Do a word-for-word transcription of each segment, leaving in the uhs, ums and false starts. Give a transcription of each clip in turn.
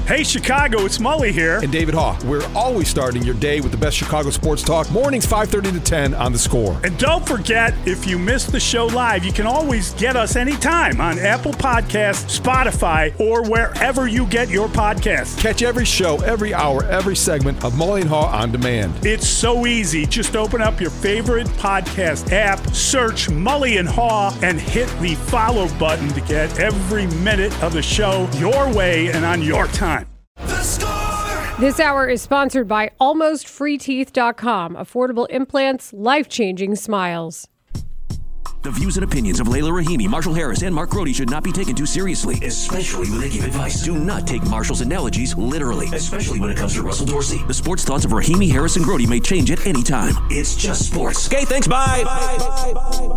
Hey, Chicago, it's Mully here. And David Haugh. We're always starting your day with the best Chicago sports talk. Mornings five thirty to ten on The Score. And don't forget, if you missed the show live, you can always get us anytime on Apple Podcasts, Spotify, or wherever you get your podcasts. Catch every show, every hour, every segment of Mully and Haugh on demand. It's so easy. Just open up your favorite podcast app, search Mully and Haugh, and hit the follow button to get every minute of the show your way and on your time. The Score! This hour is sponsored by almost free teeth dot com. Affordable implants, life-changing smiles. The views and opinions of Layla Rahimi, Marshall Harris, and Mark Grody should not be taken too seriously, especially when they give advice. Do not take Marshall's analogies literally, especially when it comes to Russell Dorsey. The sports thoughts of Rahimi, Harris, and Grody may change at any time. It's just sports. Okay, thanks, bye! bye, bye, bye,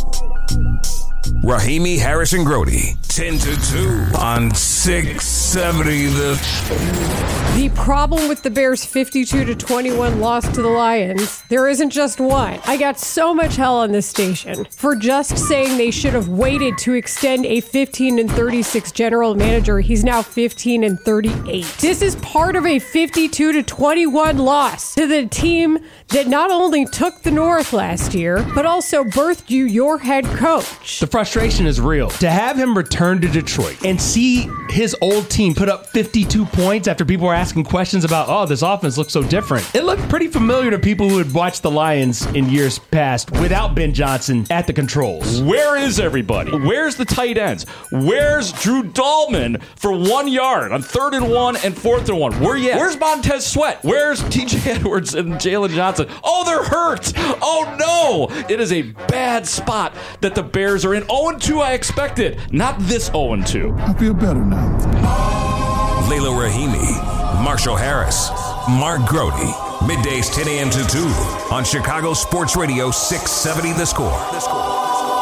bye. Rahimi, Harris, and Grody, ten to two on six seventy The... The problem with the Bears' fifty-two to twenty-one loss to the Lions, there isn't just one. I got so much hell on this station for just saying they should have waited to extend a fifteen and thirty-six general manager. He's now fifteen and thirty-eight. This is part of a fifty-two to twenty-one loss to the team that not only took the North last year, but also birthed you your head coach. The frustration is real. To have him return to Detroit and see his old team put up fifty-two points after people were asking questions about, oh, this offense looks so different. It looked pretty familiar to people who had watched the Lions in years past without Ben Johnson at the controls. Where is everybody? Where's the tight ends? Where's Drew Dahlman for one yard on third and one and fourth and one? Where you at? Where's Montez Sweat? Where's T J Edwards and Jalen Johnson? Oh, they're hurt. Oh, no. It is a bad spot that the Bears are in. oh and two I expected, not this oh and two. I feel better now. Layla Rahimi, Marshall Harris, Mark Grody. Middays ten a.m. to two on Chicago Sports Radio six seventy The Score. The Score.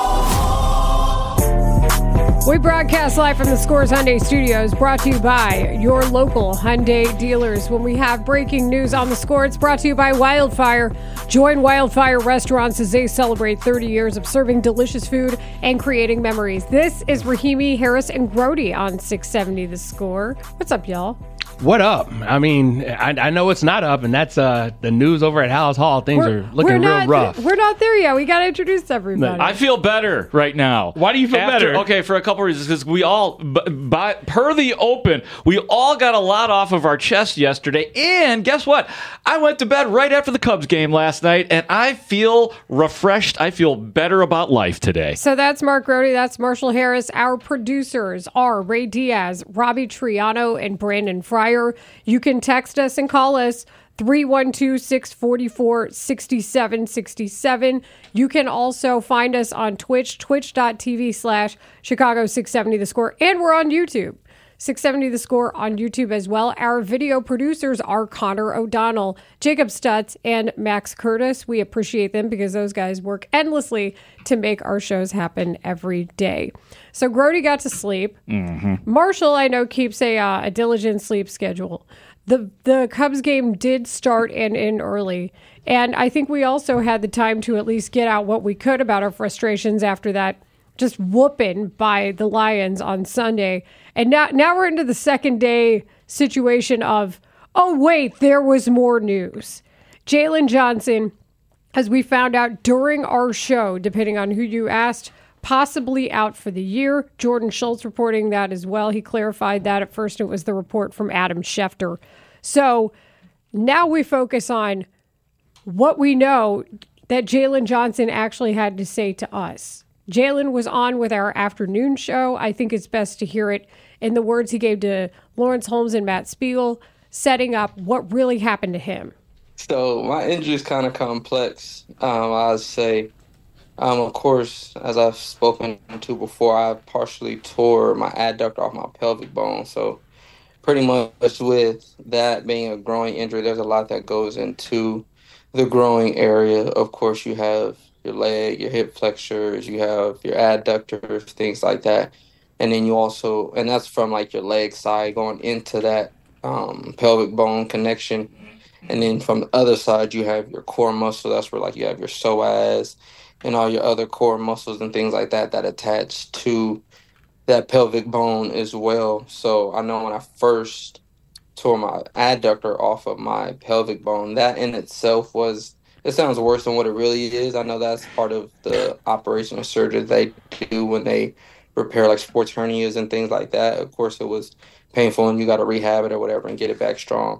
We broadcast live from the Scores Hyundai Studios, brought to you by your local Hyundai dealers. When we have breaking news on the Score, it's brought to you by Wildfire. Join Wildfire Restaurants as they celebrate thirty years of serving delicious food and creating memories. This is Rahimi, Harris, and Grody on six seventy The Score. What's up, y'all? What up? I mean, I, I know it's not up, and that's uh, the news over at Hallis Hall. Things we're, are looking not, real rough. We're not there yet. We got to introduce everybody. I feel better right now. Why do you feel After, better? Okay, for a couple reasons. Because we all, b- by, per the Open, we all got a lot off of our chest yesterday. And guess what? I went to bed right after the Cubs game last night, and I feel refreshed. I feel better about life today. So that's Mark Grody. That's Marshall Harris. Our producers are Ray Diaz, Robbie Triano, and Brandon Fryer. You can text us and call us three one two, six four four, six seven six seven. You can also find us on Twitch, twitch.tv slash Chicago six seventy The Score. And we're on YouTube, six seventy The Score on YouTube as well. Our video producers are Connor O'Donnell, Jacob Stutz, and Max Curtis. We appreciate them because those guys work endlessly to make our shows happen every day. So Grody got to sleep. Mm-hmm. Marshall, I know, keeps a, uh, a diligent sleep schedule. The the Cubs game did start and end early, and I think we also had the time to at least get out what we could about our frustrations after that just whooping by the Lions on Sunday. And now, now we're into the second day situation of, oh, wait, there was more news. Jalen Johnson, as we found out during our show, depending on who you asked, possibly out for the year. Jordan Schultz reporting that as well. He clarified that. At first it was the report from Adam Schefter. So now we focus on what we know that Jalen Johnson actually had to say to us. Jalen was on with our afternoon show. I think it's best to hear it in the words he gave to Lawrence Holmes and Matt Spiegel, setting up what really happened to him. So my injury is kind of complex, um, I'd say. Um, of course, as I've spoken to before, I partially tore my adductor off my pelvic bone. So pretty much with that being a growing injury, there's a lot that goes into the growing area. Of course, you have your leg, your hip flexors, you have your adductors, things like that. And then you also, and that's from like your leg side going into that um, pelvic bone connection. And then from the other side, you have your core muscle. That's where like you have your psoas and all your other core muscles and things like that that attach to that pelvic bone as well. So I know when I first tore my adductor off of my pelvic bone. That in itself was, it sounds worse than what it really is. I know that's part of the operation or surgery they do when they repair like sports hernias and things like that. Of course, it was painful and you got to rehab it or whatever and get it back strong.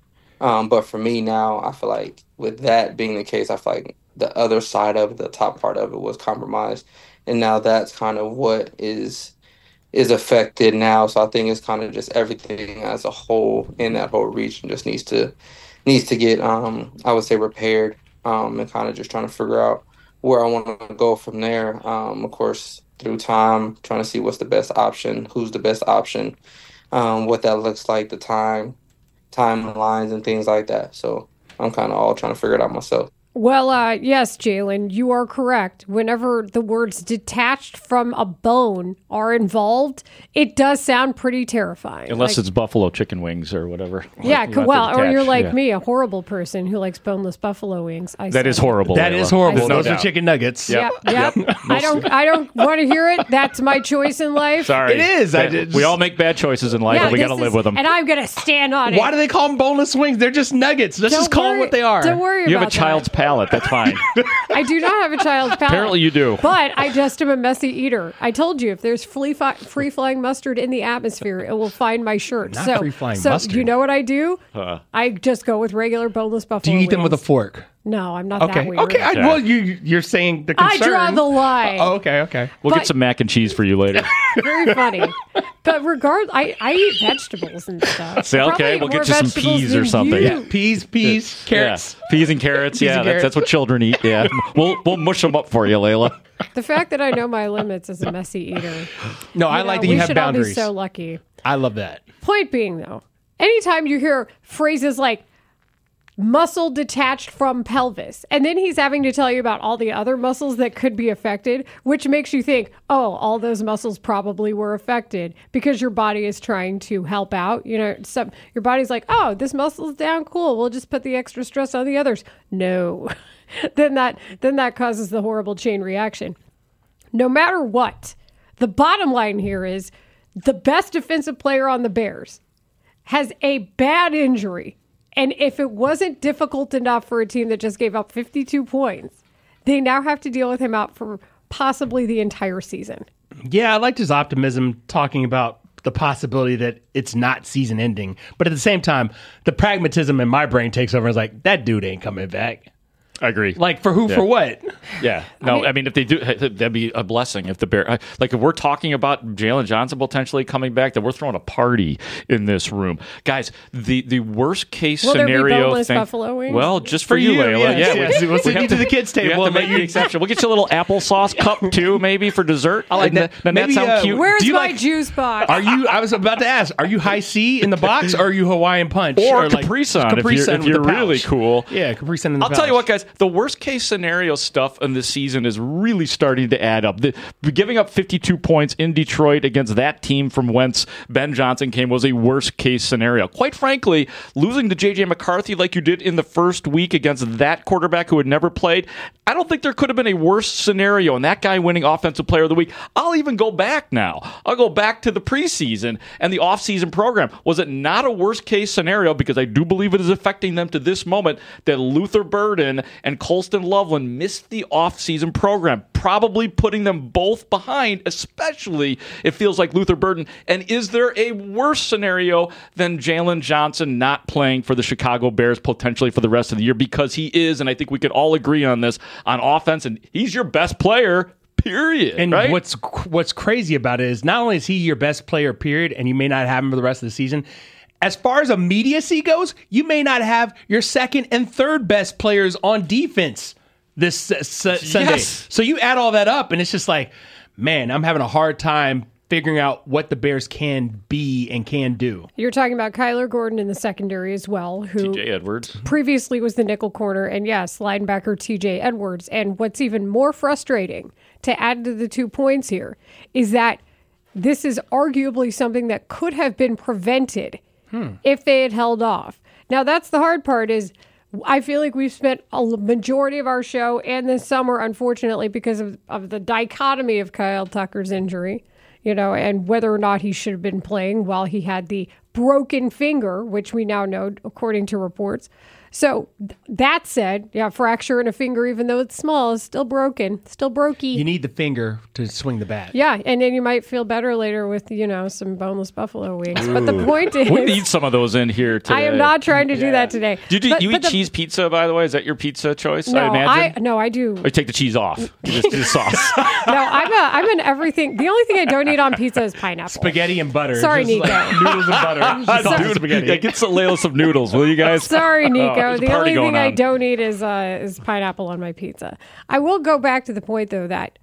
Um, but for me now, I feel like with that being the case, I feel like the other side of it, the top part of it was compromised. And now that's kind of what is is affected now. So I think it's kind of just everything as a whole in that whole region just needs to needs to get, um, I would say, repaired, um, and kind of just trying to figure out where I want to go from there. Um, of course, through time, trying to see what's the best option, who's the best option, um, what that looks like, the time, timelines, and things like that. So I'm kind of all trying to figure it out myself. Well, uh, yes, Jalen, you are correct. Whenever the words detached from a bone are involved, it does sound pretty terrifying. Unless like, it's buffalo chicken wings or whatever. Yeah, You have well, to or you're detach, like yeah. me, a horrible person who likes boneless buffalo wings. I That say. is horrible. That Layla. is horrible. I Those see. are chicken nuggets. Yep, yep. I don't, I don't want to hear it. That's my choice in life. Sorry. It is. I Bad- just- we all make bad choices in life, Yeah, and we this got to live is- with them. And I'm gonna stand on it. Why do they call them boneless wings? They're just nuggets. Let's Don't just call them worry- what they are. Don't worry You about have a child's palate. That's fine. that. I do not have a child's palate. Apparently you do. But I just am a messy eater. I told you, if there's free fi- free flying mustard in the atmosphere, it will find my shirt. Not so, free-flying so mustard. you know what I do? Uh. I just go with regular boneless Do buffalo you eat them with a wings. fork? No, I'm not Okay. that weird. Okay. I, Yeah. well, you you're saying the I concern. draw the line. Oh, okay. Okay. We'll But- get some mac and cheese for you later. Very funny. But regard, I, I eat vegetables and stuff. Say, I okay, probably eat we'll get more you some vegetables peas or than something. you. Yeah. Peas, peas, carrots. Yeah. Peas and carrots. Peas yeah, and that's, that's what children eat. Yeah. we'll we'll mush them up for you, Layla. The fact that I know my limits as a messy eater. No, I you like know, that we you have should all be boundaries. so lucky. I love that. Point being, though, anytime you hear phrases like muscle detached from pelvis, and then he's having to tell you about all the other muscles that could be affected, which makes you think, oh, all those muscles probably were affected because your body is trying to help out. You know, some, your body's like, oh, this muscle's down, cool, we'll just put the extra stress on the others. No. then that then that causes the horrible chain reaction. No matter what, the bottom line here is the best defensive player on the Bears has a bad injury. And if it wasn't difficult enough for a team that just gave up fifty-two points, they now have to deal with him out for possibly the entire season. Yeah, I liked his optimism talking about the possibility that it's not season ending. But at the same time, the pragmatism in my brain takes over. It's like, that dude ain't coming back. I agree. Like, for who, Yeah. for what? Yeah. No, I mean, if they do, that'd be a blessing. If the Bear, like, if we're talking about Jalen Johnson potentially coming back, then we're throwing a party in this room, guys. The the worst case Will there be scenario. boneless thing- buffalo wings? Well, just for, For you, you, Layla. yes, yeah, yes. We'll send have you to the kids' we table have to and make let you- the exception. We'll get you a little applesauce cup too, maybe for dessert. I like Doesn't that. Doesn't Maybe, that sound uh, cute? Where's Do you my like- juice box? Are you, I was about to ask, are you high C in the box or are you Hawaiian Punch? Or like Capri Sun, if Capri you're- Sun if with you're the pouch. really cool. Yeah, Capri Sun in the I'll pouch. tell you what, guys. The worst case scenario stuff in this season is really starting to add up. The, giving up fifty-two points in Detroit against that team from whence Ben Johnson came was a worst case scenario. Quite frankly, losing to J J McCarthy like you did in the first week against that quarterback who had never played, I don't think there could have been a worse scenario. And that guy winning Offensive Player of the Week, I'll even go back now. I'll go back to the preseason and the offseason program. Was it not a worst case scenario? Because I do believe it is affecting them to this moment that Luther Burden and Colston Loveland missed the offseason program, probably putting them both behind, especially it feels like Luther Burden. And is there a worse scenario than Jalen Johnson not playing for the Chicago Bears potentially for the rest of the year? Because he is, and I think we could all agree on this, on offense, and he's your best player, period. And right? what's what's crazy about it is not only is he your best player, period, and you may not have him for the rest of the season, as far as immediacy goes, you may not have your second and third best players on defense this uh, su- Sunday. Yes. So you add all that up, and it's just like, man, I'm having a hard time figuring out what the Bears can be and can do. You're talking about Kyler Gordon in the secondary as well, who T J Edwards. previously was the nickel corner, and yes, linebacker T J Edwards. And what's even more frustrating, to add to the two points here, is that this is arguably something that could have been prevented hmm. if they had held off. Now, that's the hard part is I feel like we've spent a majority of our show and this summer, unfortunately, because of, of the dichotomy of Kyle Tucker's injury, you know, and whether or not he should have been playing while he had the broken finger, which we now know, according to reports. So th- that said, yeah, fracture in a finger, even though it's small, is still broken, still brokey. You need the finger to swing the bat. Yeah, and then you might feel better later with, you know, some boneless buffalo wings. Ooh. But the point is, we need some of those in here today. I am not trying to do yeah. that today. Do you, do, but, you but eat the, cheese pizza, by the way? Is that your pizza choice? No, I imagine. I, no, I do. Or you take the cheese off. You just do the sauce. No, I'm a, I'm an everything. The only thing I don't eat on pizza is pineapple. Spaghetti and butter. Sorry, Nico. Like noodles and butter. Sorry. Spaghetti. Yeah, get some Layla some noodles, will you guys? Sorry, Nico. Oh, the only thing I don't eat is uh, is pineapple on my pizza. I will go back to the point, though, that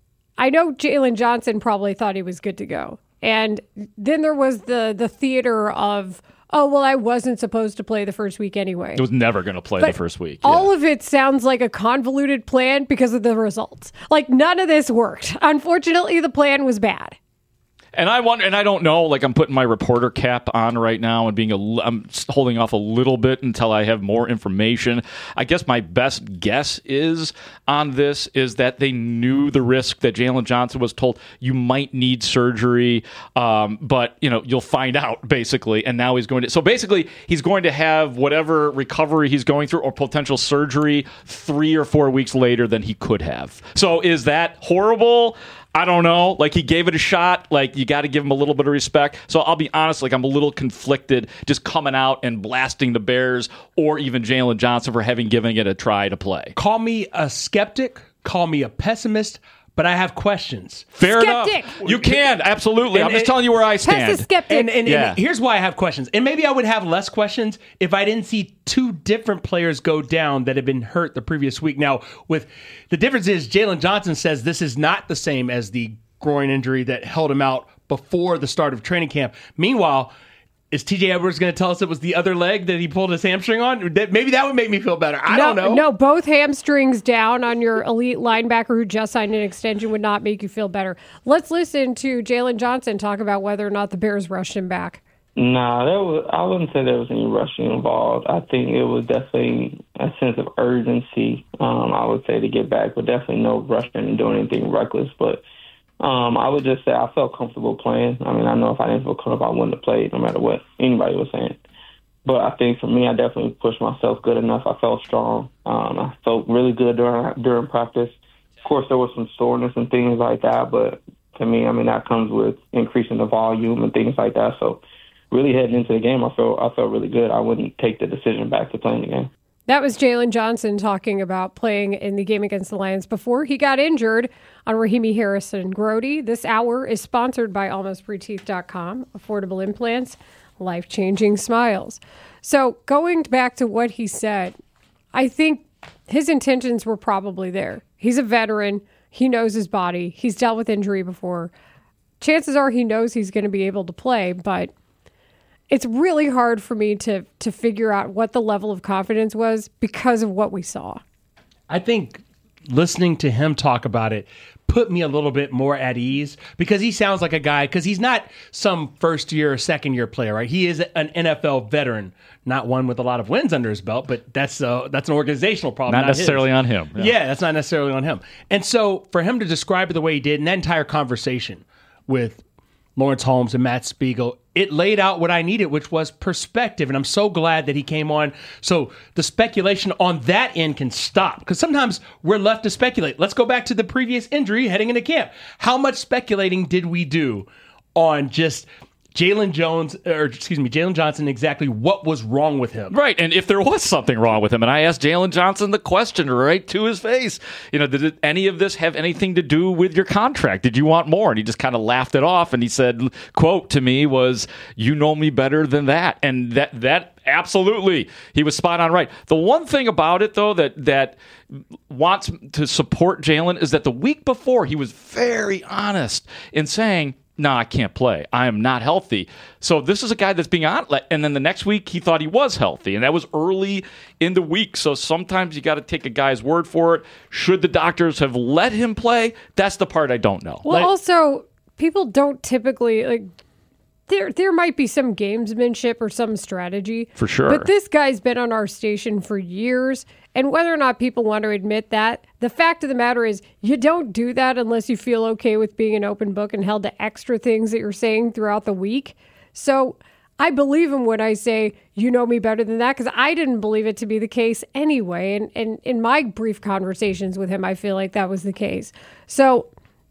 I know Jalen Johnson probably thought he was good to go. And then there was the the theater of, oh, well, I wasn't supposed to play the first week anyway. It was never going to play but the first week. All yeah. of it sounds like a convoluted plan because of the results. Like, none of this worked. Unfortunately, the plan was bad. And I wonder, and I don't know, like I'm putting my reporter cap on right now and being a, I'm holding off a little bit until I have more information. I guess my best guess is on this is that they knew the risk that Jalen Johnson was told you might need surgery, um, but you know you'll find out basically. And now he's going to, so basically he's going to have whatever recovery he's going through or potential surgery three or four weeks later than he could have. So is that horrible? I don't know. Like, he gave it a shot. Like, you got to give him a little bit of respect. So I'll be honest, like, I'm a little conflicted just coming out and blasting the Bears or even Jalen Johnson for having given it a try to play. Call me a skeptic. Call me a pessimist. But I have questions. Fair skeptic. enough. You can, absolutely. And, I'm just and, telling you where I stand. Pes skeptic. And, and, yeah. and here's why I have questions. And maybe I would have less questions if I didn't see two different players go down that had been hurt the previous week. Now, with the difference is Jalen Johnson says this is not the same as the groin injury that held him out before the start of training camp. Meanwhile, is T J Edwards going to tell us it was the other leg that he pulled his hamstring on? Maybe that would make me feel better. I no, don't know. No, both hamstrings down on your elite linebacker who just signed an extension would not make you feel better. Let's listen to Jalen Johnson talk about whether or not the Bears rushed him back. Nah, there was, I wouldn't say there was any rushing involved. I think it was definitely a sense of urgency, um, I would say, to get back, but definitely no rushing and doing anything reckless. But Um, I would just say I felt comfortable playing. I mean, I know if I didn't feel comfortable, I wouldn't have played no matter what anybody was saying. But I think for me, I definitely pushed myself good enough. I felt strong. Um, I felt really good during during practice. Of course, there was some soreness and things like that, but to me, I mean, that comes with increasing the volume and things like that. So really heading into the game, I felt I felt really good. I wouldn't take the decision back to playing the game. That was Jalen Johnson talking about playing in the game against the Lions before he got injured on Rahimi Harrison Grody. This hour is sponsored by almost free teeth dot com. Affordable implants, life-changing smiles. So going back to what he said, I think his intentions were probably there. He's a veteran. He knows his body. He's dealt with injury before. Chances are he knows he's going to be able to play, but it's really hard for me to to figure out what the level of confidence was because of what we saw. I think listening to him talk about it put me a little bit more at ease because he sounds like a guy, because he's not some first year or second year player, right? He is an N F L veteran, not one with a lot of wins under his belt, but that's uh, that's an organizational problem. Not, not necessarily his. on him. Yeah. yeah, that's not necessarily on him. And so for him to describe it the way he did in that entire conversation with Lawrence Holmes and Matt Spiegel, it laid out what I needed, which was perspective. And I'm so glad that he came on. So the speculation on that end can stop, because sometimes we're left to speculate. Let's go back to the previous injury heading into camp. How much speculating did we do on just Jalen Jones, or excuse me, Jalen Johnson, exactly what was wrong with him? Right, and if there was something wrong with him, and I asked Jalen Johnson the question right to his face, you know, did any of this have anything to do with your contract? Did you want more? And he just kind of laughed it off, and he said, quote to me was, "You know me better than that," and that that absolutely, he was spot on right. The one thing about it, though, that that wants to support Jalen is that the week before he was very honest in saying, no, I can't play. I am not healthy. So this is a guy that's being on. And then the next week, he thought he was healthy. And that was early in the week. So sometimes you got to take a guy's word for it. Should the doctors have let him play? That's the part I don't know. Well, like, also, people don't typically, like, there there might be some gamesmanship or some strategy. For sure. But this guy's been on our station for years. And whether or not people want to admit that, the fact of the matter is you don't do that unless you feel okay with being an open book and held to extra things that you're saying throughout the week. So I believe him when I say, you know me better than that, because I didn't believe it to be the case anyway. And, and in my brief conversations with him, I feel like that was the case. So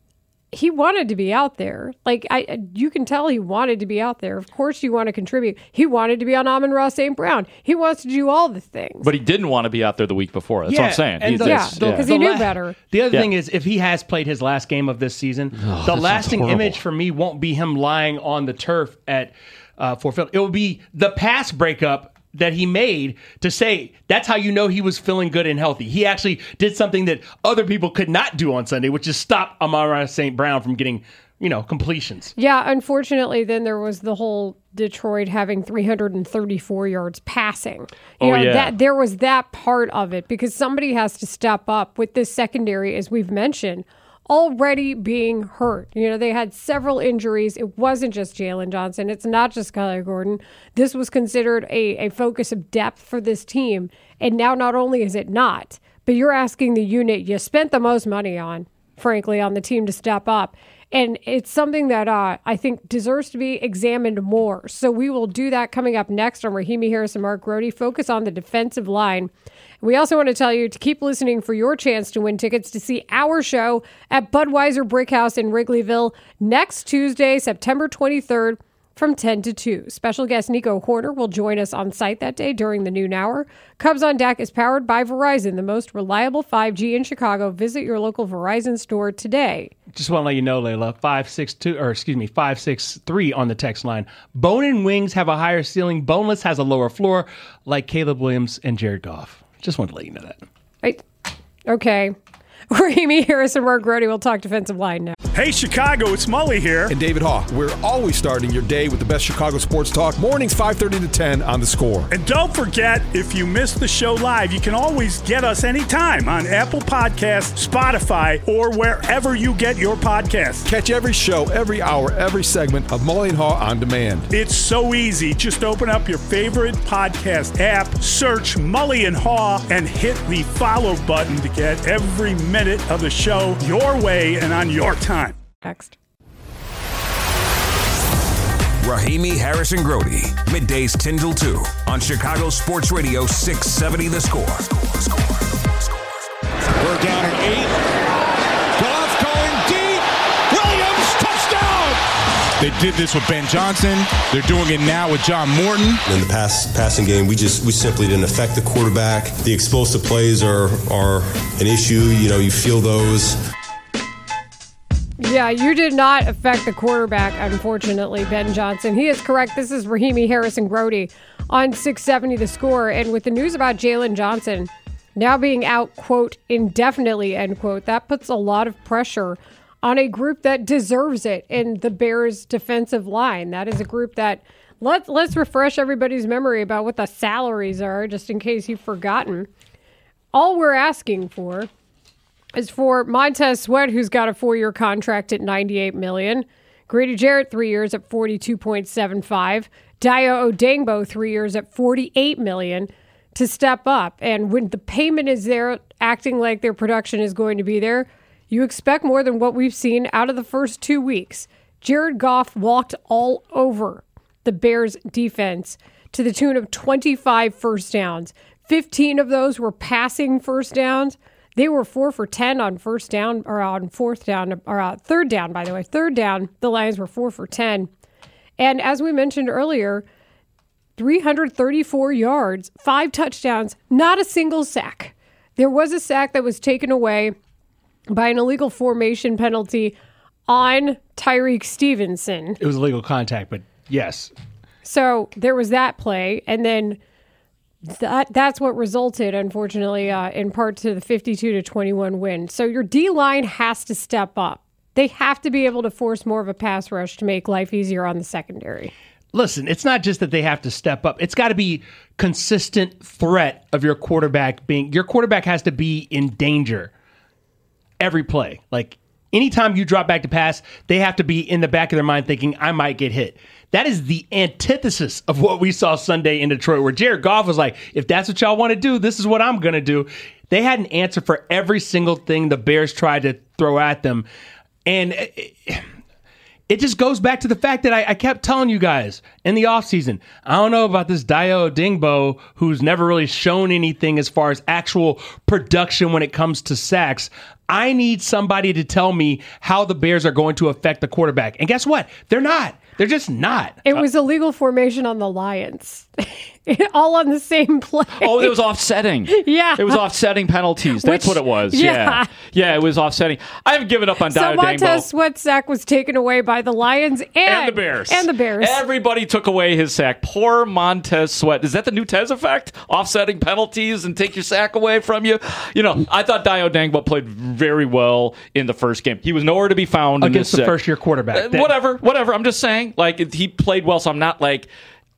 he wanted to be out there. Like, I, you can tell he wanted to be out there. Of course you want to contribute. He wanted to be on Amon-Ra Saint Brown. He wants to do all the things. But he didn't want to be out there the week before. That's Yeah, what I'm saying. and He's the- yeah, just- because The he knew la- better. The other Yeah. thing is, if he has played his last game of this season, the sounds lasting horrible. image for me won't be him lying on the turf at uh, Fort Philly. It will be the pass breakup that he made to say that's how you know he was feeling good and healthy. He actually did something that other people could not do on Sunday, which is stop Amon-Ra Saint Brown from getting, you know, completions. Yeah, unfortunately, then there was the whole Detroit having three hundred thirty-four yards passing. You Oh, know, yeah. that there was that part of it because somebody has to step up with this secondary, as we've mentioned, already being hurt. You know, they had several injuries. It wasn't just Jalen Johnson. It's not just Kyler Gordon. This was considered a, a focus of depth for this team. And now not only is it not, but you're asking the unit you spent the most money on, frankly, on the team to step up. And it's something that uh, I think deserves to be examined more. So we will do that coming up next on Rahimi Harris and Mark Grody. Focus on the defensive line. We also want to tell you to keep listening for your chance to win tickets to see our show at Budweiser Brickhouse in Wrigleyville next Tuesday, September twenty-third from ten to two. Special guest Nico Horner will join us on site that day during the noon hour. Cubs on Deck is powered by Verizon, the most reliable five G in Chicago. Visit your local Verizon store today. Just want to let you know, Layla, five six two or excuse me, five six three on the text line. Bone and wings have a higher ceiling. Boneless has a lower floor, like Caleb Williams and Jared Goff. Just want to let you know that. Right. Okay. Rahimi Harris and Mark Grody will talk defensive line now. Hey, Chicago, it's Mully here. And David Haw. We're always starting your day with the best Chicago sports talk. Mornings five thirty to ten on The Score. And don't forget, if you missed the show live, you can always get us anytime on Apple Podcasts, Spotify, or wherever you get your podcasts. Catch every show, every hour, every segment of Mully and Haw on demand. It's so easy. Just open up your favorite podcast app, search Mully and Haw, and hit the follow button to get every minute of the show your way and on your time. Next. Rahimi Harris and Grody, middays ten till two on Chicago Sports Radio six seventy The Score. We're down at eight. Goff going deep. Williams, touchdown! They did this with Ben Johnson. They're doing it now with John Morton. In the pass passing game, we just we simply didn't affect the quarterback. The explosive plays are are an issue. You know, you feel those. Yeah, you did not affect the quarterback, unfortunately, Ben Johnson. He is correct. This is Rahimi Harris and Grody on six seventy The Score. And with the news about Jalen Johnson now being out, quote, indefinitely, end quote, that puts a lot of pressure on a group that deserves it in the Bears defensive line. That is a group that, let's, let's refresh everybody's memory about what the salaries are, just in case you've forgotten. All we're asking for is for Montez Sweat, who's got a four-year contract at ninety-eight million dollars. Grady Jarrett, three years at forty-two point seven five. Dayo Odengbo, three years at forty-eight million dollars to step up. And when the payment is there, acting like their production is going to be there, you expect more than what we've seen out of the first two weeks. Jared Goff walked all over the Bears defense to the tune of twenty-five first downs. fifteen of those were passing first downs. They were four for ten on first down, or on fourth down, or uh, third down, by the way. Third down, the Lions were four for ten. And as we mentioned earlier, three hundred thirty-four yards, five touchdowns, not a single sack. There was a sack that was taken away by an illegal formation penalty on Tyreek Stevenson. It was illegal contact, but yes. So there was that play, and then That that's what resulted, unfortunately, uh, in part to the fifty-two to twenty-one win. So your D-line has to step up. They have to be able to force more of a pass rush to make life easier on the secondary. Listen, it's not just that they have to step up. It's got to be consistent threat of your quarterback being, your quarterback has to be in danger every play. Like anytime you drop back to pass, they have to be in the back of their mind thinking, I might get hit. that is the antithesis of what we saw Sunday in Detroit, where Jared Goff was like, if that's what y'all want to do, this is what I'm going to do. They had an answer for every single thing the Bears tried to throw at them. And it, it just goes back to the fact that I, I kept telling you guys in the offseason, I don't know about this Dayo Odeyingbo, who's never really shown anything as far as actual production when it comes to sacks. I need somebody to tell me how the Bears are going to affect the quarterback. And guess what? They're not. They're just not. It was illegal formation on the Lions. All on the same play. Oh, it was offsetting. Yeah. It was offsetting penalties. That's Which, what it was. Yeah. yeah. Yeah, it was offsetting. I haven't given up on So Dayo Montez Odeyingbo. Sweat's sack was taken away by the Lions and, And the Bears. And the Bears. Everybody took away his sack. Poor Montez Sweat. Is that the new Tez effect? Offsetting penalties and take your sack away from you? You know, I thought Dayo Odeyingbo played very well in the first game. He was nowhere to be found against in the this, first-year quarterback. Uh, whatever, whatever. I'm just saying, like, he played well, so I'm not like...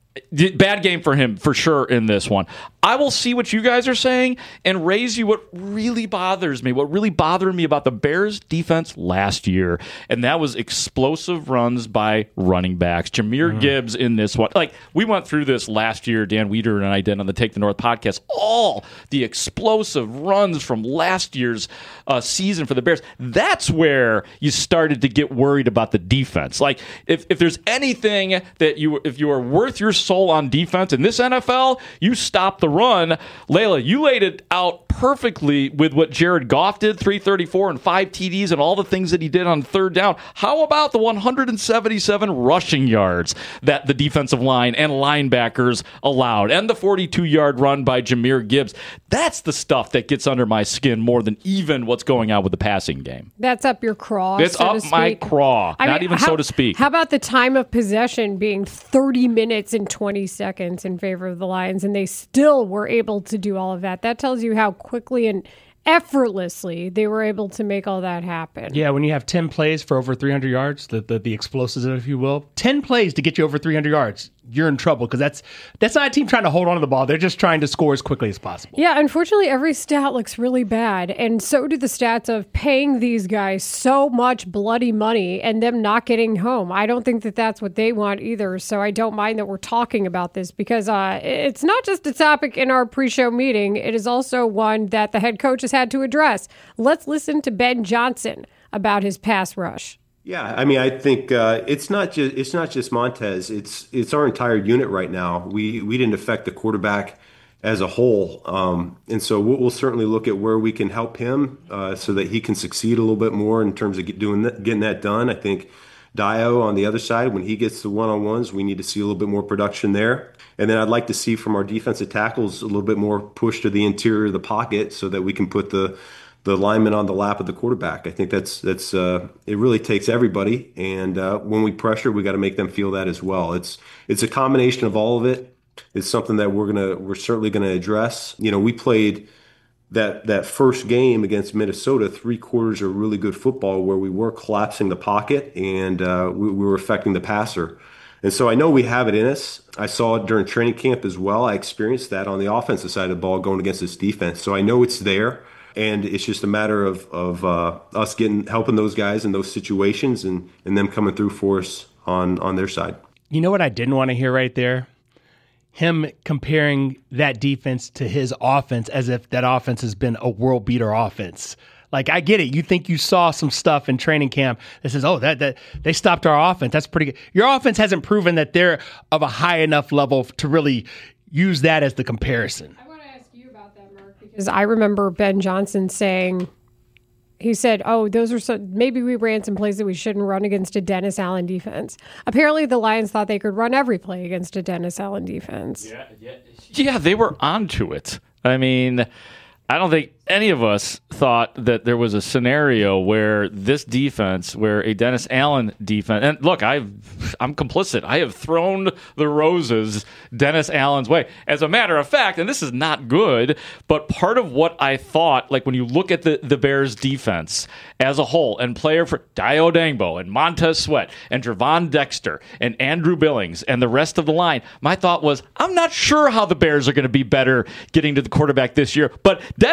Bad game for him, for sure, in this one. I will see what you guys are saying and raise you what really bothers me, what really bothered me about the Bears' defense last year, and that was explosive runs by running backs. Jahmyr mm-hmm. Gibbs in this one. Like, we went through this last year, Dan Weeder and I did on the Take the North podcast, all the explosive runs from last year's uh, season for the Bears. That's where you started to get worried about the defense. Like, if, if there's anything that you, if you are worth your soul on defense in this N F L, you stop the run. Layla, you laid it out perfectly with what Jared Goff did, three thirty-four and five T Ds and all the things that he did on third down. How about the one hundred seventy-seven rushing yards that the defensive line and linebackers allowed, and the forty-two-yard run by Jahmyr Gibbs? That's the stuff that gets under my skin more than even what's going on with the passing game. That's up your craw. It's so up to my speak. craw, I not mean, even how, so to speak. How about the time of possession being thirty minutes and twenty seconds in favor of the Lions, and they still were able to do all of that? That tells you how quickly and effortlessly they were able to make all that happen. Yeah, when you have ten plays for over three hundred yards, the, the, the explosives, if you will, ten plays to get you over three hundred yards, you're in trouble, because that's that's not a team trying to hold on to the ball. They're just trying to score as quickly as possible. Yeah, unfortunately, every stat looks really bad, and so do the stats of paying these guys so much bloody money and them not getting home. I don't think that that's what they want either, so I don't mind that we're talking about this, because uh, it's not just a topic in our pre-show meeting. It is also one that the head coach has had to address. Let's listen to Ben Johnson about his pass rush. Yeah, I mean, I think uh, it's not just it's not just Montez. It's it's our entire unit right now. We we didn't affect the quarterback as a whole, um, and so we'll, we'll certainly look at where we can help him uh, so that he can succeed a little bit more in terms of get, doing that, getting that done. I think Dayo on the other side, when he gets the one-on-ones, we need to see a little bit more production there. And then I'd like to see from our defensive tackles a little bit more push to the interior of the pocket so that we can put the the lineman on the lap of the quarterback. I think that's that's uh, it really takes everybody, and uh, when we pressure, we got to make them feel that as well. It's it's a combination of all of it. It's something that we're gonna we're certainly gonna address. You know, we played that that first game against Minnesota, three quarters of really good football where we were collapsing the pocket and uh, we, we were affecting the passer. And so I know we have it in us. I saw it during training camp as well. I experienced that on the offensive side of the ball going against this defense. So I know it's there. And it's just a matter of of uh, us getting helping those guys in those situations and, and them coming through for us on, on their side. You know what I didn't want to hear right there? Him comparing that defense to his offense as if that offense has been a world beater offense. Like, I get it. You think you saw some stuff in training camp that says, oh, that, that they stopped our offense. That's pretty good. Your offense hasn't proven that they're of a high enough level to really use that as the comparison. Because I remember Ben Johnson saying, he said, oh, those are so, maybe we ran some plays that we shouldn't run against a Dennis Allen defense. Apparently the Lions thought they could run every play against a Dennis Allen defense. Yeah, yeah, yeah, they were onto it. I mean, I don't think any of us thought that there was a scenario where this defense, where a Dennis Allen defense, and look, I've, I'm complicit. I have thrown the roses Dennis Allen's way. As a matter of fact, and this is not good, but part of what I thought, like when you look at the, the Bears defense as a whole, and player for Dayo Odeyingbo and Montez Sweat and Trevon Dexter and Andrew Billings and the rest of the line, my thought was, I'm not sure how the Bears are going to be better getting to the quarterback this year, but Dennis Allen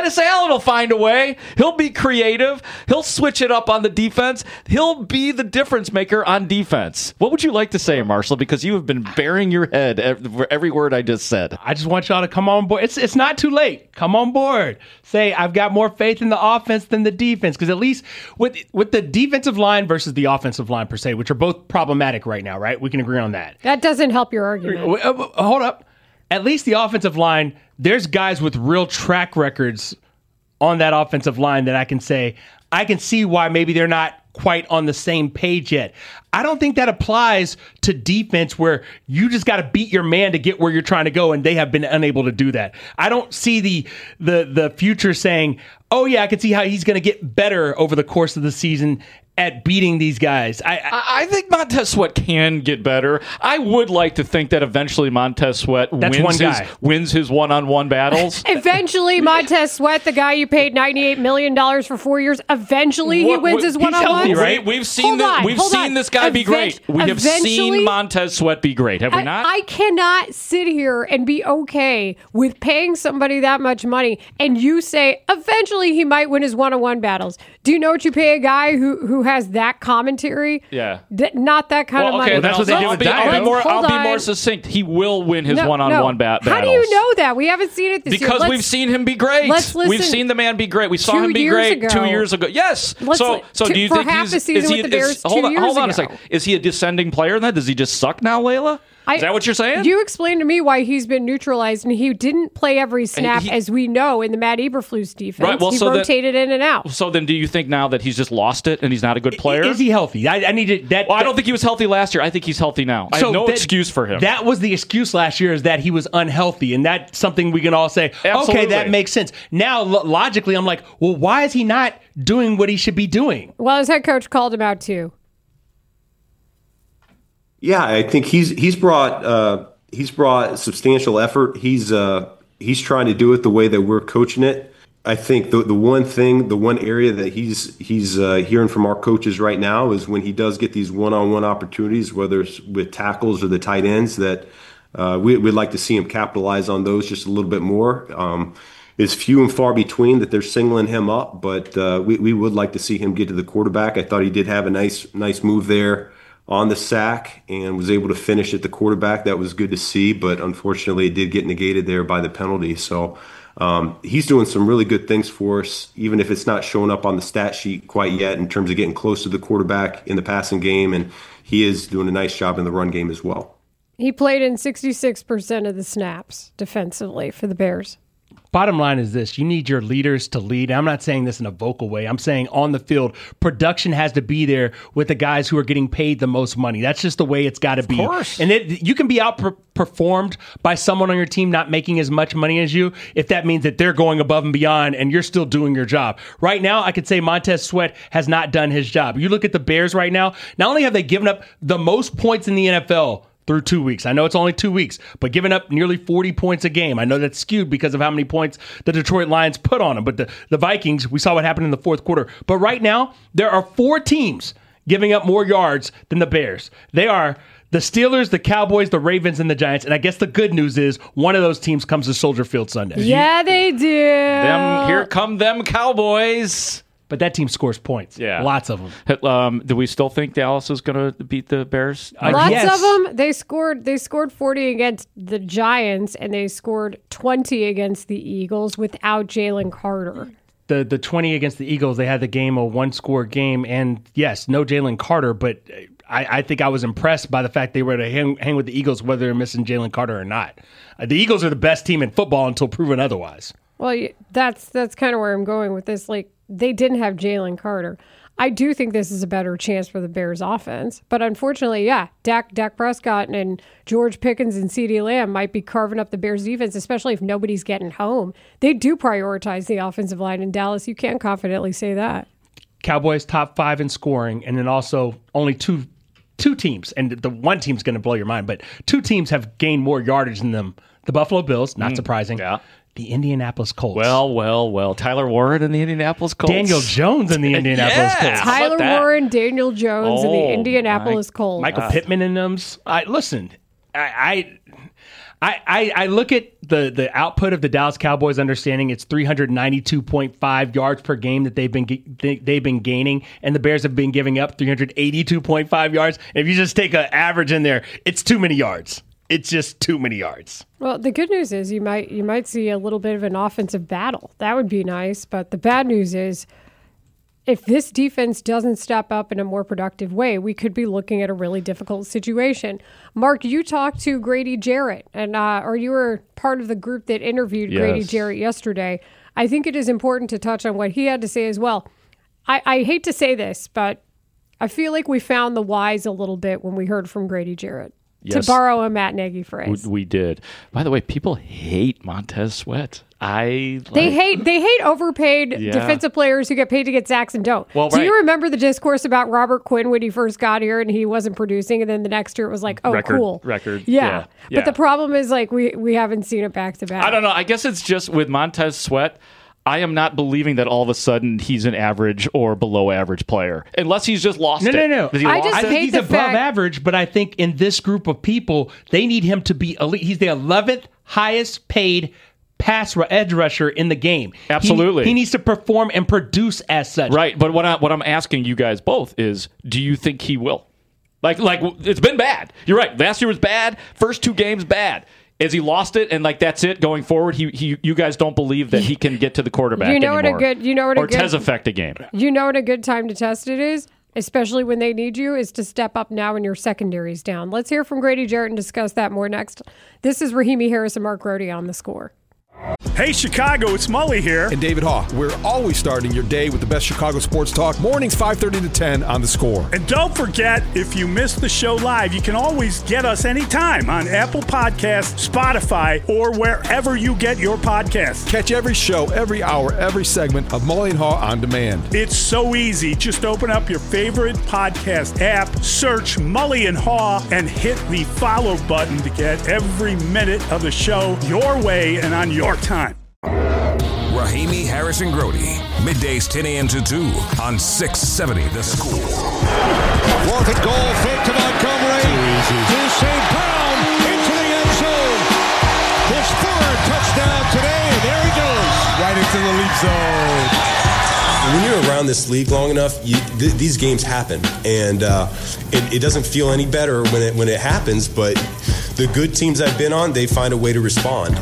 Allen will find a way. He'll be creative. He'll switch it up on the defense. He'll be the difference maker on defense. What would you like to say, Marshall? Because you have been burying your head for every word I just said. I just want y'all to come on board. It's it's not too late. Come on board. Say, I've got more faith in the offense than the defense. Because at least with with the defensive line versus the offensive line per se, which are both problematic right now, right? We can agree on that. That doesn't help your argument. Hold up. At least the offensive line, there's guys with real track records on that offensive line that I can say, I can see why maybe they're not quite on the same page yet. I don't think that applies to defense where you just got to beat your man to get where you're trying to go, and they have been unable to do that. I don't see the the the future saying, oh yeah, I can see how he's going to get better over the course of the season at beating these guys. I, I I think Montez Sweat can get better. I would like to think that eventually Montez Sweat That's wins one his, guy. wins his one-on-one battles. Eventually, Montez Sweat, the guy you paid ninety-eight million dollars for four years, eventually What- he wins what- his he's one-on-one. healthy, right? We've seen Hold the, on, we've hold seen on. this guy be great. Event- We have eventually- seen Montez Sweat be great, have we I, not? I cannot sit here and be okay with paying somebody that much money and you say eventually he might win his one-on-one battles. Do you know what you pay a guy who, who has that commentary? Yeah. Th- not that kind well, of okay, money. that's what they I'll, do I'll with be, I'll be Diamond. more, Hold I'll be on. more succinct. He will win his No, one-on-one no. ba- battles. How do you know that? We haven't seen it this year. Because Let's- we've seen him be great. let's listen. We've seen the man be great. We saw Two him be years great ago. two years ago. Yes. Let's so, li- so to- do you for think half he's the season is he, with the is- Bears two hold on, years hold on a ago. second. Is he a descending player then? Does he just suck now, Layla? I- Is that what you're saying? You explained to me why he's been neutralized, and he didn't play every snap, he- as we know, in the Matt Eberflus defense. Right, well, he so that- rotated in and out. So then, do you think now that he's just lost it and he's not a good player? Is he healthy? I, I need to. That, Well, I that- don't think he was healthy last year. I think he's healthy now. I So have no that- excuse for him. That was the excuse last year, is that he was unhealthy, and that's something we can all say, Absolutely. okay, that makes sense. Now, lo- logically, I'm like, well, why is he not doing what he should be doing? Well, his head coach called him out, too. Yeah, I think he's he's brought uh, he's brought substantial effort. He's uh, he's trying to do it the way that we're coaching it. I think the the one thing, the one area that he's he's uh, hearing from our coaches right now is when he does get these one-on-one opportunities, whether it's with tackles or the tight ends, that uh, we, we'd like to see him capitalize on those just a little bit more. Um, it's few and far between that they're singling him up, but uh, we we would like to see him get to the quarterback. I thought he did have a nice nice move there on the sack and was able to finish at the quarterback. That was good to see, but unfortunately it did get negated there by the penalty. So um, he's doing some really good things for us, even if it's not showing up on the stat sheet quite yet in terms of getting close to the quarterback in the passing game, and he is doing a nice job in the run game as well. He played in sixty-six percent of the snaps defensively for the Bears. Bottom line is this: you need your leaders to lead. I'm not saying this in a vocal way. I'm saying on the field, production has to be there with the guys who are getting paid the most money. That's just the way it's got to be. Of course. And it, you can be outperformed by someone on your team not making as much money as you if that means that they're going above and beyond and you're still doing your job. Right now, I could say Montez Sweat has not done his job. You look at the Bears right now, not only have they given up the most points in the N F L through two weeks. I know it's only two weeks, but giving up nearly forty points a game. I know that's skewed because of how many points the Detroit Lions put on them. But the, the Vikings, we saw what happened in the fourth quarter. But right now, there are four teams giving up more yards than the Bears. They are the Steelers, the Cowboys, the Ravens, and the Giants. And I guess the good news is one of those teams comes to Soldier Field Sunday. Yeah, they do. them, here come them Cowboys. But that team scores points. Yeah. Lots of them. Um, do we still think Dallas is going to beat the Bears? Uh, Lots yes. of them. They scored. They scored forty against the Giants, and they scored twenty against the Eagles without Jalen Carter. The the twenty against the Eagles, they had the game a one score game, and yes, no Jalen Carter, but I, I think I was impressed by the fact they were to hang, hang with the Eagles whether they're missing Jalen Carter or not. Uh, the Eagles are the best team in football until proven otherwise. Well, y- that's that's kind of where I'm going with this. Like, they didn't have Jalen Carter. I do think this is a better chance for the Bears offense. But unfortunately, yeah, Dak, Dak Prescott and George Pickens and CeeDee Lamb might be carving up the Bears defense, especially if nobody's getting home. They do prioritize the offensive line in Dallas. You can confidently say that. Cowboys top five in scoring, and then also only two two teams, and the one team's going to blow your mind, but two teams have gained more yardage than them. The Buffalo Bills, not Mm, surprising. yeah. The Indianapolis Colts. Well, well, well. Tyler Warren and the Indianapolis Colts. Daniel Jones and the Indianapolis Yeah. Colts. How about Tyler that? Warren, Daniel Jones, and Oh, the Indianapolis my- Colts. Michael Pittman in them. I listen. I, I I, I, I look at the, the output of the Dallas Cowboys, understanding it's three ninety-two point five yards per game that they've been they've been gaining, and the Bears have been giving up three eighty-two point five yards. And if you just take an average in there, it's too many yards. It's just too many yards. Well, the good news is you might you might see a little bit of an offensive battle. That would be nice. But the bad news is, if this defense doesn't step up in a more productive way, we could be looking at a really difficult situation. Mark, you talked to Grady Jarrett, and uh, or you were part of the group that interviewed yes. Grady Jarrett yesterday. I think it is important to touch on what he had to say as well. I, I hate to say this, but I feel like we found the whys a little bit when we heard from Grady Jarrett. Yes. To borrow a Matt Nagy phrase. We, we did. By the way, people hate Montez Sweat. I like, they hate they hate overpaid yeah. defensive players who get paid to get sacks and don't. Well, Do right. you remember the discourse about Robert Quinn when he first got here and he wasn't producing, and then the next year it was like, oh, record, cool, record, yeah. yeah. But yeah. the problem is like we we haven't seen it back to back. I don't know. I guess it's just with Montez Sweat. I am not believing that all of a sudden he's an average or below average player, unless he's just lost no, it. No, no, no. I just I hate think he's the above fact- average, but I think in this group of people, they need him to be elite. He's the eleventh highest paid pass edge rusher in the game. Absolutely. He, he needs to perform and produce as such. Right, but what, I, what I'm asking you guys both is, do you think he will? Like, like it's been bad. You're right. Last year was bad. First two games, bad. Has he lost it, and like that's it going forward? He, he, you guys don't believe that he can get to the quarterback you know anymore, what a good, you know what a or good, does affect a game. You know what a good time to test it is, especially when they need you, is to step up now when your secondary's down. Let's hear from Grady Jarrett and discuss that more next. This is Rahimi Harris and Mark Grody on The Score. Hey, Chicago, it's Mully here. And David Haw. We're always starting your day with the best Chicago sports talk. Mornings five thirty to ten on The Score. And don't forget, if you missed the show live, you can always get us anytime on Apple Podcasts, Spotify, or wherever you get your podcasts. Catch every show, every hour, every segment of Mully and Haw on demand. It's so easy. Just open up your favorite podcast app, search Mully and Haw, and hit the follow button to get every minute of the show your way and on your time. Rahimi, Harris, and Grody. Middays ten a.m. to two on six seventy The Score. Fourth and goal, fake to Montgomery. To Saint Brown into the end zone. His third touchdown today, and there he goes. Right into the lead zone. When you're around this league long enough, you, th- these games happen, and uh, it, it doesn't feel any better when it when it happens. But the good teams I've been on, they find a way to respond.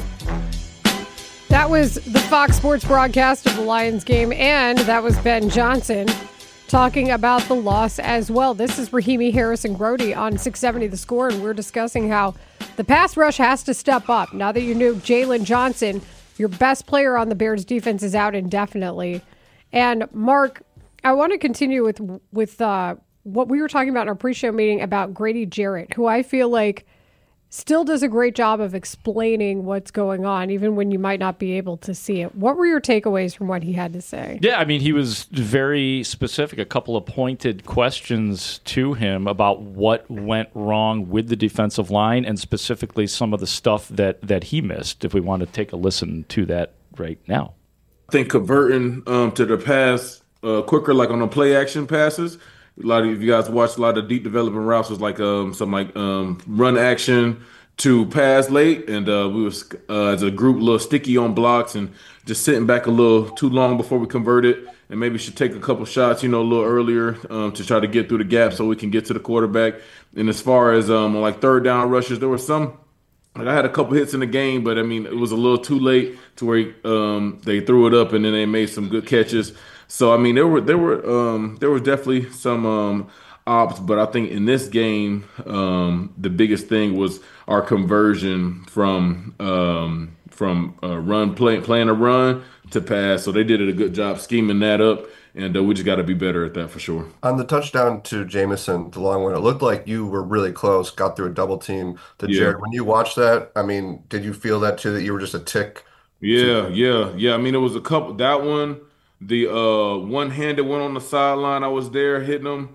That was the Fox Sports broadcast of the Lions game, and that was Ben Johnson talking about the loss as well. This is Rahimi Harris and Grody on six seventy The Score, and we're discussing how the pass rush has to step up. Now that you knew Jalen Johnson, your best player on the Bears defense, is out indefinitely. And Mark, I want to continue with with uh, what we were talking about in our pre-show meeting about Grady Jarrett, who I feel like still does a great job of explaining what's going on, even when you might not be able to see it. What were your takeaways from what he had to say? Yeah, I mean, he was very specific, a couple of pointed questions to him about what went wrong with the defensive line and specifically some of the stuff that, that he missed, if we want to take a listen to that right now. I think converting um, to the pass uh, quicker, like on the play action passes. A lot of if you guys watched a lot of deep development routes was like um, some like um, run action to pass late, and uh, we was uh, as a group a little sticky on blocks and just sitting back a little too long before we converted, and maybe should take a couple shots, you know, a little earlier um, to try to get through the gap so we can get to the quarterback. And as far as um, like third down rushes, there were some. Like I had a couple hits in the game, but I mean it was a little too late to where um, they threw it up and then they made some good catches. So I mean there were there were um, there was definitely some um, ops, but I think in this game um, the biggest thing was our conversion from um, from uh, run play, playing a run to pass. So they did a good job scheming that up, and uh, we just got to be better at that for sure. On the touchdown to Jameson, the long one, it looked like you were really close, got through a double team to Yeah. Jared. When you watched that, I mean, did you feel that too, that you were just a tick? Yeah, yeah, yeah. I mean, it was a couple. That one, the uh, one-handed one on the sideline, I was there hitting him.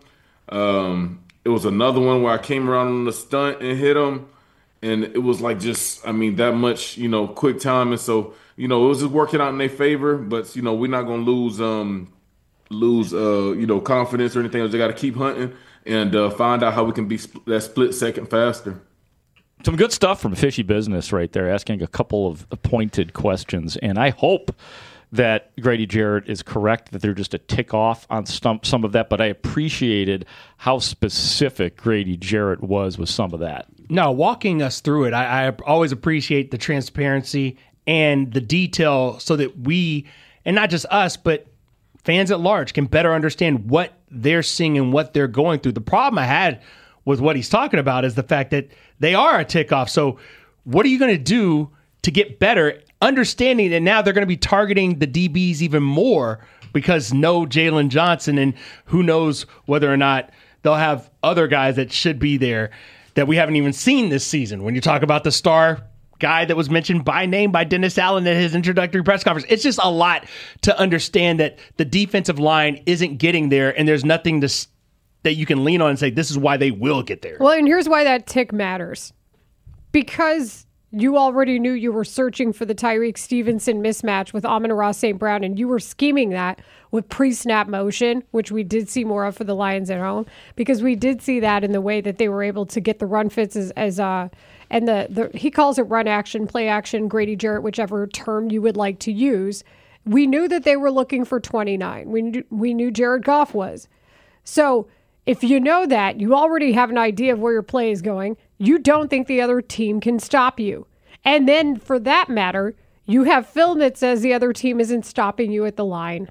Um, it was another one where I came around on the stunt and hit him, and it was like just, I mean, that much, you know, quick time, and so you know, it was just working out in their favor. But you know, we're not gonna lose, um, lose, uh, you know, confidence or anything. We got to keep hunting and uh, find out how we can be sp- that split second faster. Some good stuff from Fishy Business right there, asking a couple of pointed questions. And I hope that Grady Jarrett is correct, that they're just a tick off on some, some of that. But I appreciated how specific Grady Jarrett was with some of that. No, walking us through it, I, I always appreciate the transparency and the detail so that we, and not just us, but fans at large can better understand what they're seeing and what they're going through. The problem I had with what he's talking about is the fact that they are a tick off. So what are you going to do to get better, understanding that now they're going to be targeting the D Bs even more because no Jalen Johnson, and who knows whether or not they'll have other guys that should be there that we haven't even seen this season. When you talk about the star guy that was mentioned by name by Dennis Allen at his introductory press conference, it's just a lot to understand that the defensive line isn't getting there, and there's nothing to that you can lean on and say this is why they will get there. Well, and here's why that tick matters. Because you already knew you were searching for the Tyreek Stevenson mismatch with Amon-Ra Saint Brown, and you were scheming that with pre-snap motion, which we did see more of for the Lions at home, because we did see that in the way that they were able to get the run fits as, as uh, and the, the he calls it run action, play action, Grady Jarrett, whichever term you would like to use. We knew that they were looking for twenty-nine. We knew, we knew Jared Goff was. So if you know that, you already have an idea of where your play is going. You don't think the other team can stop you. And then, for that matter, you have film that says the other team isn't stopping you at the line.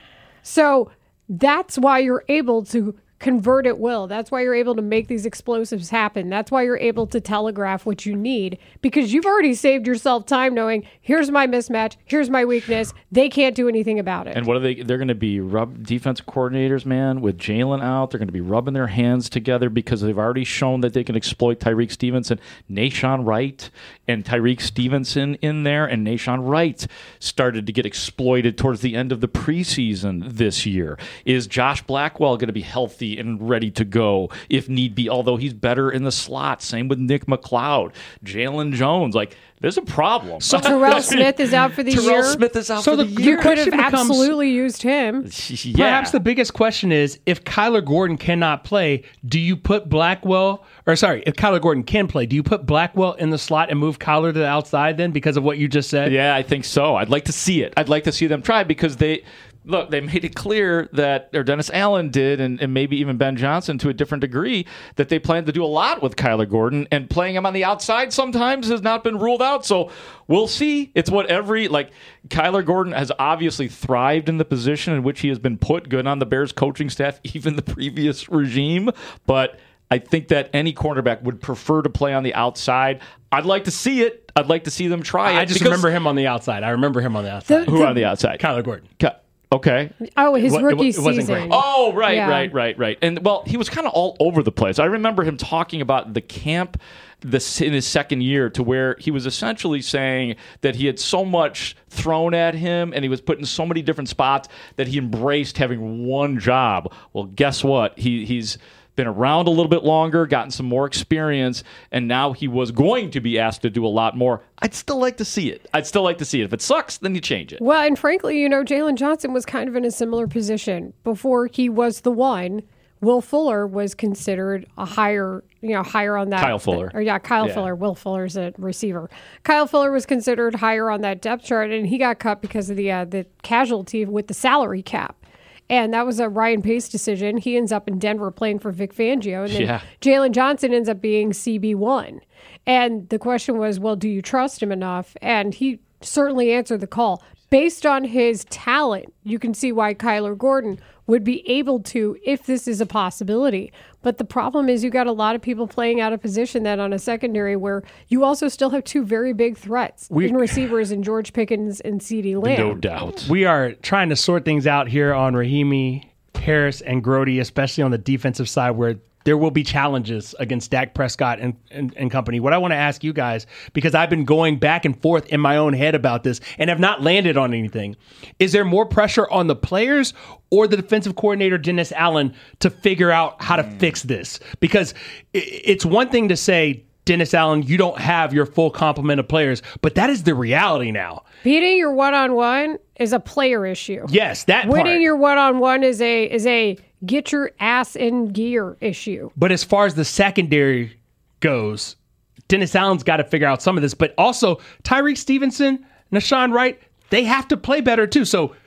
So that's why you're able to convert at will. That's why you're able to make these explosives happen. That's why you're able to telegraph what you need, because you've already saved yourself time knowing, here's my mismatch, here's my weakness. They can't do anything about it. And what are they? They're going to be rub defensive coordinators, man, with Jalen out. They're going to be rubbing their hands together because they've already shown that they can exploit Tyreek Stevenson, Nahshon Wright, and Tyreek Stevenson in there. And Nahshon Wright started to get exploited towards the end of the preseason this year. Is Josh Blackwell going to be healthy and ready to go if need be, although he's better in the slot? Same with Nick McLeod. Jalen Jones, like, there's a problem. So Terrell Smith is out for the Terrell year. Terrell Smith is out so for the, the year. You could have becomes, absolutely used him. Yeah. Perhaps the biggest question is, if Kyler Gordon cannot play, do you put Blackwell, or sorry, if Kyler Gordon can play, do you put Blackwell in the slot and move Kyler to the outside then because of what you just said? Yeah, I think so. I'd like to see it. I'd like to see them try, because they... Look, they made it clear that, or Dennis Allen did, and, and maybe even Ben Johnson to a different degree, that they plan to do a lot with Kyler Gordon, and playing him on the outside sometimes has not been ruled out. So we'll see. It's what every, like, Kyler Gordon has obviously thrived in the position in which he has been put, good on the Bears coaching staff, even the previous regime. But I think that any cornerback would prefer to play on the outside. I'd like to see it. I'd like to see them try it. I just remember him on the outside. I remember him on the outside. The- Who on the outside? Kyler Gordon. Ky- Okay. Oh, his It wa- rookie it wasn't season. great. Oh, right, Yeah. right, right, right. And, well, he was kind of all over the place. I remember him talking about the camp this, in his second year, to where he was essentially saying that he had so much thrown at him and he was put in so many different spots that he embraced having one job. Well, guess what? He He's been around a little bit longer, gotten some more experience, and now he was going to be asked to do a lot more. I'd still like to see it. I'd still like to see it. If it sucks, then you change it. Well, and frankly, you know, Jalen Johnson was kind of in a similar position. Before he was the one, Will Fuller was considered a higher, you know, higher on that. Kyle Fuller. Or yeah, Kyle Yeah. Fuller. Will Fuller's a receiver. Kyle Fuller was considered higher on that depth chart, and he got cut because of the uh, the casualty with the salary cap. And that was a Ryan Pace decision. He ends up in Denver playing for Vic Fangio. And then Yeah. Jalen Johnson ends up being C B one. And the question was, well, do you trust him enough? And he certainly answered the call. Based on his talent, you can see why Kyler Gordon would be able to, if this is a possibility. But the problem is you got a lot of people playing out of position that on a secondary where you also still have two very big threats We- in receivers in George Pickens and CeeDee Lamb. No doubt. We are trying to sort things out here on Rahimi, Harris, and Grody, especially on the defensive side where there will be challenges against Dak Prescott and, and, and company. What I want to ask you guys, because I've been going back and forth in my own head about this and have not landed on anything, is there more pressure on the players or the defensive coordinator, Dennis Allen, to figure out how to fix this? Because it, it's one thing to say, Dennis Allen, you don't have your full complement of players, but that is the reality now. Beating your one-on-one is a player issue. Yes, that Winning part. your one-on-one is a is a get your ass in gear issue. But as far as the secondary goes, Dennis Allen's got to figure out some of this. But also, Tyreek Stevenson, Nashawn Wright, they have to play better too. So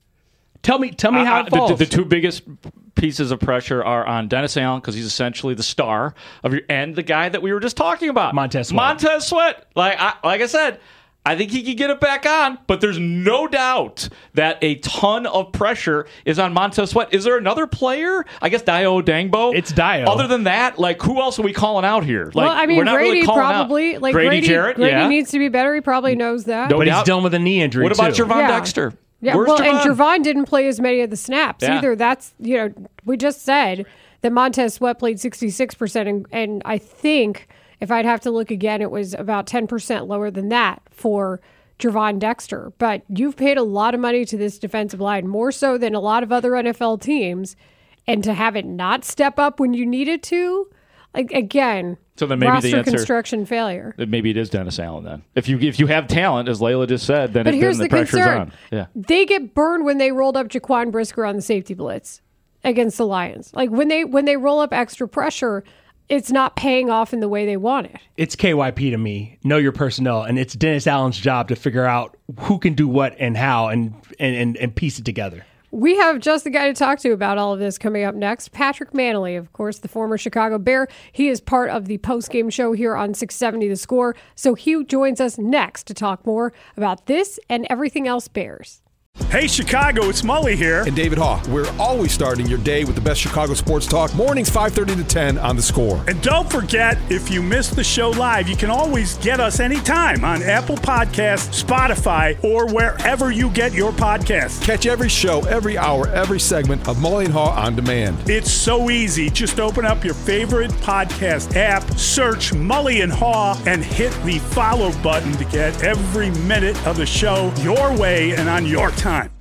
tell me tell me how it falls. The, the, the two biggest pieces of pressure are on Dennis Allen, because he's essentially the star of your, and the guy that we were just talking about, Montez Sweat. Montez Sweat. Like I, like I said, I think he could get it back on, but there's no doubt that a ton of pressure is on Montez Sweat. Is there another player? I guess Dio Dangbo. It's Dio. Other than that, like, who else are we calling out here? Like, well, I mean, we're not Grady really calling probably. out. Like Grady, Grady Jarrett, Grady yeah. needs to be better. He probably knows that. No but doubt. he's dealing with a knee injury, What about too. Javon Yeah. Dexter? Yeah, Where's well, Javon? and Javon didn't play as many of the snaps Yeah. either. That's, you know, we just said that Montez Sweat played sixty-six percent, and, and I think if I'd have to look again, it was about ten percent lower than that for Javon Dexter. But you've paid a lot of money to this defensive line, more so than a lot of other N F L teams, and to have it not step up when you needed to, like, again, So then maybe roster the answer, construction failure. maybe it is Dennis Allen then. If you if you have talent, as Layla just said, then, But it, here's then the, the pressure's concern. on. Yeah. They get burned when they rolled up Jaquan Brisker on the safety blitz against the Lions. Like when they when they roll up extra pressure, it's not paying off in the way they want it. It's K Y P to me. Know your personnel, and it's Dennis Allen's job to figure out who can do what and how, and and and, and piece it together. We have just the guy to talk to about all of this coming up next. Patrick Manley, of course, the former Chicago Bear. He is part of the post-game show here on six seventy The Score. So he joins us next to talk more about this and everything else Bears. Hey, Chicago, it's Mully here. And David Haw. We're always starting your day with the best Chicago sports talk. Mornings five thirty to ten on The Score. And don't forget, if you missed the show live, you can always get us anytime on Apple Podcasts, Spotify, or wherever you get your podcasts. Catch every show, every hour, every segment of Mully and Haw on demand. It's so easy. Just open up your favorite podcast app, search Mully and Haw, and hit the follow button to get every minute of the show your way and on your time.